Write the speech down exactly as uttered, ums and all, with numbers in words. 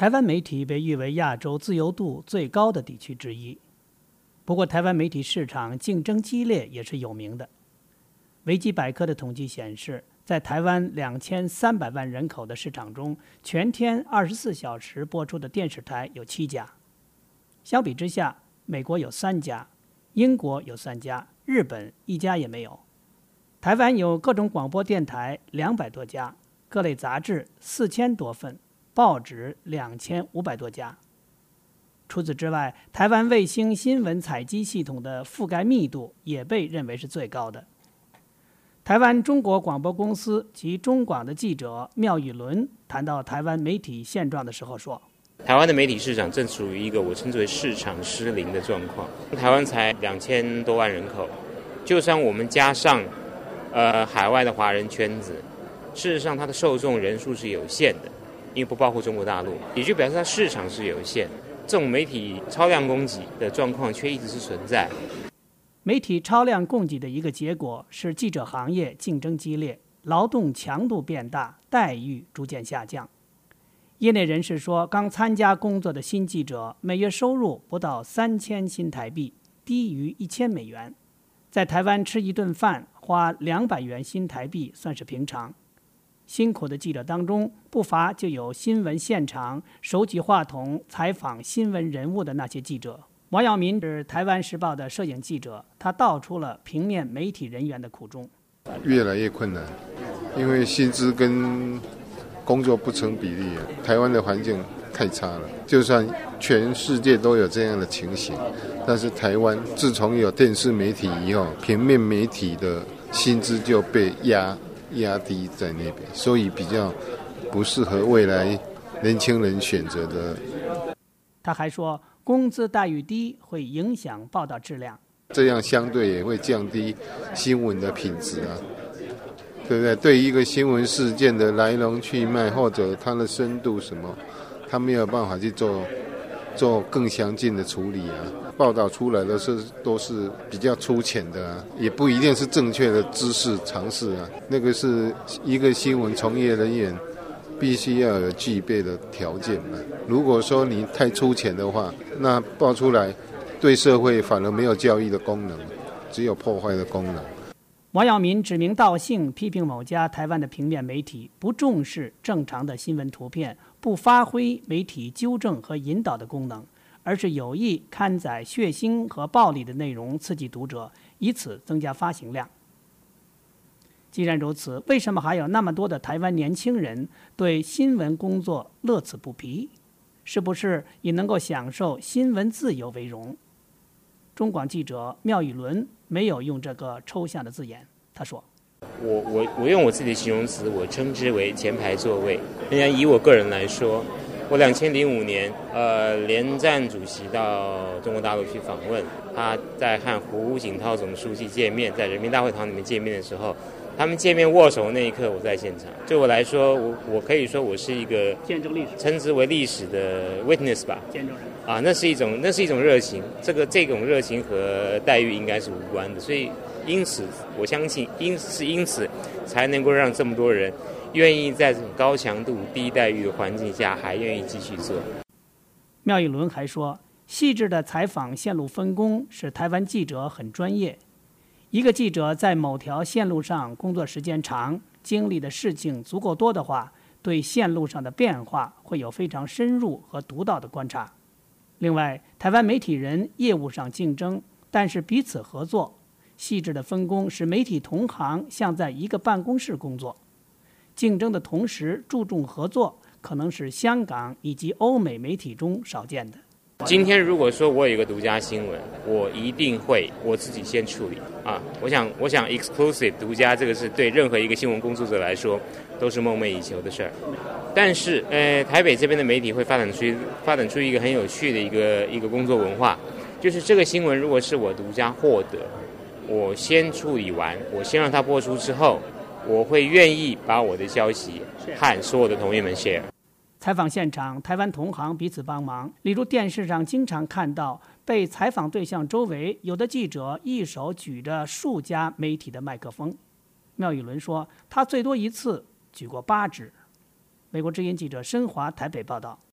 台湾媒体被誉为亚洲自由度最高的地区之一。不过，台湾媒体市场竞争激烈也是有名的。维基百科的统计显示，在台湾两千三百万人口的市场中，全天二十四小时播出的电视台有七家。相比之下，美国有三家，英国有三家，日本一家也没有。台湾有各种广播电台两百多家，各类杂志四千多份，报纸两千五百多家。除此之外，台湾卫星新闻采集系统的覆盖密度也被认为是最高的。台湾中国广播公司及中广的记者廖宇伦谈到台湾媒体现状的时候说， 台湾的媒体市场正处于一个我称之为市场失灵的状况。台湾才两千多万人口，就算我们加上呃海外的华人圈子，事实上它的受众人数是有限的，因为不包括中国大陆，也就表示它市场是有限。这种媒体超量供给的状况却一直是存在。 媒体超量供给的一个结果是记者行业竞争激烈，劳动强度变大，待遇逐渐下降。业内人士说，刚参加工作的新记者每月收入不到三千新台币，低于一千美元。在台湾吃一顿饭花两百元新台币算是平常。辛苦的记者当中，不乏就有新闻现场手举话筒采访新闻人物的那些记者。王耀民是台湾时报的摄影记者，他道出了平面媒体人员的苦衷。 越来越困难，因为薪资跟工作不成比例，台湾的环境太差了。就算全世界都有这样的情形，但是台湾自从有电视媒体以后，平面媒体的薪资就被压压低在那边，所以比较不适合未来年轻人选择的。 他还说，工资待遇低会影响报道质量， 这样相对也会降低新闻的品质啊，对不对？对一个新闻事件的来龙去脉或者它的深度什么，他没有办法去做做更详尽的处理啊。报道出来的是都是比较粗浅的啊，也不一定是正确的知识常识啊。那个是一个新闻从业人员必须要有具备的条件嘛。如果说你太粗浅的话，那报出来对社会反而没有教育的功能，只有破坏的功能。 王耀民指名道姓批评某家台湾的平面媒体不重视正常的新闻图片，不发挥媒体纠正和引导的功能，而是有意刊载血腥和暴力的内容刺激读者，以此增加发行量。既然如此，为什么还有那么多的台湾年轻人对新闻工作乐此不疲？是不是以能够享受新闻自由为荣？中广记者廖宇伦没有用这个抽象的字眼，他说：“ 我我我用我自己的形容词，我称之为前排座位。人家以我个人来说，我两千零五年呃连战主席到中国大陆去访问，他在和胡锦涛总书记见面，在人民大会堂里面见面的时候。”他们见面握手那一刻，我在现场。对我来说，我我可以说我是一个见证历史， 称之为历史的 witness 吧， 见证人啊，那是一种那是一种热情，这个这种热情和待遇应该是无关的，所以因此我相信，因是因此才能够让这么多人愿意在这种高强度、低待遇的环境下还愿意继续做。 廖宇伦还说，细致的采访线路分工使台湾记者很专业。一个记者在某条线路上工作时间长，经历的事情足够多的话，对线路上的变化会有非常深入和独到的观察。另外，台湾媒体人业务上竞争，但是彼此合作，细致的分工使媒体同行像在一个办公室工作。竞争的同时注重合作，可能是香港以及欧美媒体中少见的。 今天如果说我有一个独家新闻，我一定会我自己先处理啊！我想，我想 exclusive 独家这个是对任何一个新闻工作者来说都是梦寐以求的事儿。但是，呃，台北这边的媒体会发展出发展出一个很有趣的一个一个工作文化，就是这个新闻如果是我独家获得，我先处理完，我先让它播出之后，我会愿意把我的消息和所有的同业们 share。 采访现场，台湾同行彼此帮忙。例如电视上经常看到被采访对象周围有的记者一手举着数家媒体的麦克风。廖宇伦说，他最多一次举过八支。美国之音记者申华台北报道。